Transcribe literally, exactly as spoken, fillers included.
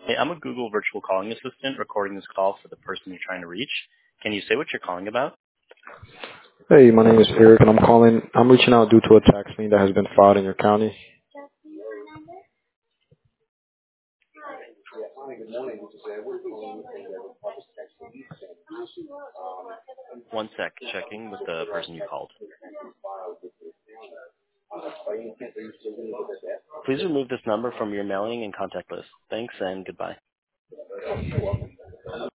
Hey, I'm a Google virtual calling assistant recording this call for the person you're trying to reach. Can you say what you're calling about? Hey, my name is Eric, and I'm calling. I'm reaching out due to a tax lien that has been filed in your county. One sec, checking with the person you called. Please remove this number from your mailing and contact list. Thanks and goodbye.